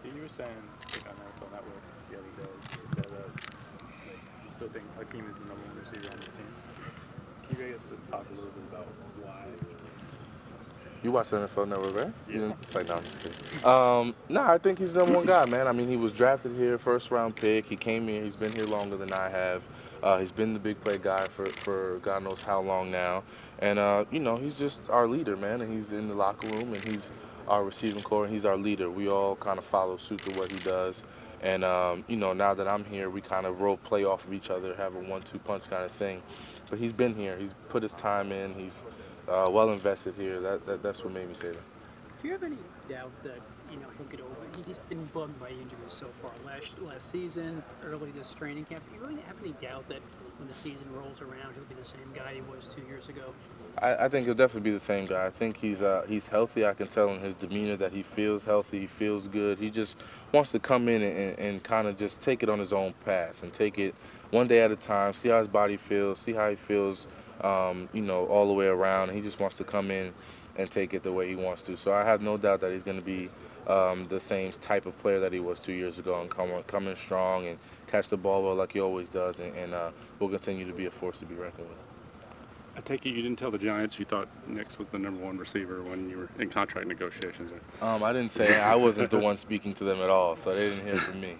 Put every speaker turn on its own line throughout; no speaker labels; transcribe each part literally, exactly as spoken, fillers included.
You were saying like, on N F L Network the other day just that uh, like, you still think Hakeem is the number one receiver on this team. Can you guys just talk a little bit about why?
You watch N F L Network, right? You
Yeah.
didn't, it's like, no, I'm just kidding. Um, nah, I think he's the number one guy, man. I mean, he was drafted here, first round pick. He came here. He's been here longer than I have. Uh, he's been the big play guy for, for God knows how long now. And, uh, you know, he's just our leader, man. And he's in the locker room, and he's our receiving core, and he's our leader. We all kind of follow suit to what he does. And, um, you know, now that I'm here, we kind of role play off of each other, have a one two punch kind of thing. But he's been here. He's put his time in. He's uh, well invested here. That, that That's what made me say that.
Do you have any doubt that you know he'll get over? He's been bugged by injuries so far. Last last season, early this training camp. Do you really have any doubt that when the season rolls around, he'll be the same guy he was two years ago?
I, I think he'll definitely be the same guy. I think he's uh, he's healthy. I can tell in his demeanor that he feels healthy. He feels good. He just wants to come in and, and, and kind of just take it on his own path and take it one day at a time. See how his body feels. See how he feels. Um, you know, all the way around. And he just wants to come in and take it the way he wants to. So I have no doubt that he's going to be um, the same type of player that he was two years ago and come come in strong and catch the ball well like he always does. And, and uh, will continue to be a force to be reckoned with.
I take it you didn't tell the Giants you thought Nix was the number one receiver when you were in contract negotiations. Right?
Um, I didn't say it. I wasn't the one speaking to them at all, so they didn't hear from me.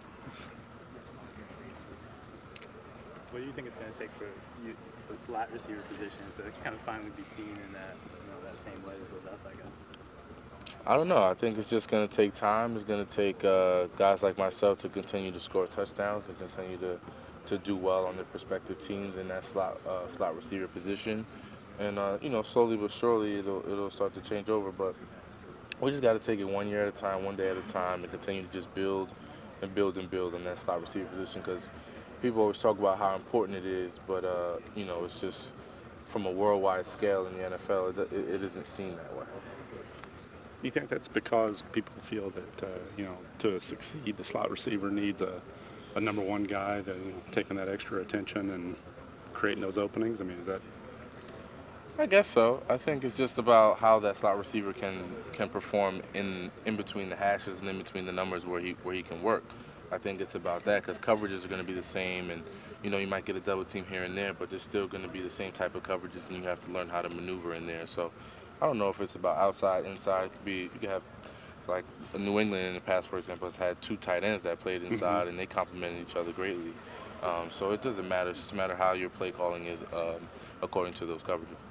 What do you think it's going to take for you, the slot receiver position to kind of finally be seen in that, you know, that same light as those outside guys?
I don't know. I think it's just going to take time. It's going to take uh, guys like myself to continue to score touchdowns and continue to, to do well on their respective teams in that slot uh, slot receiver position. And uh, you know, slowly but surely, it'll it'll start to change over. But we just got to take it one year at a time, one day at a time, and continue to just build and build and build on that slot receiver position. Because people always talk about how important it is, but uh, you know, it's just from a worldwide scale in the N F L, it, it, it isn't seen that way.
You think that's because people feel that, uh, you know, to succeed, the slot receiver needs a, a number one guy that, you know, taking that extra attention and creating those openings? I mean, is that...
I guess so. I think it's just about how that slot receiver can can perform in in between the hashes and in between the numbers where he where he can work. I think it's about that because coverages are going to be the same, and you know you might get a double team here and there, but there's still going to be the same type of coverages, and you have to learn how to maneuver in there. So I don't know if it's about outside, inside. It could be you could have like New England in the past, for example, has had two tight ends that played inside, mm-hmm. and they complemented each other greatly. Um, so it doesn't matter. It's just a matter how your play calling is um, according to those coverages.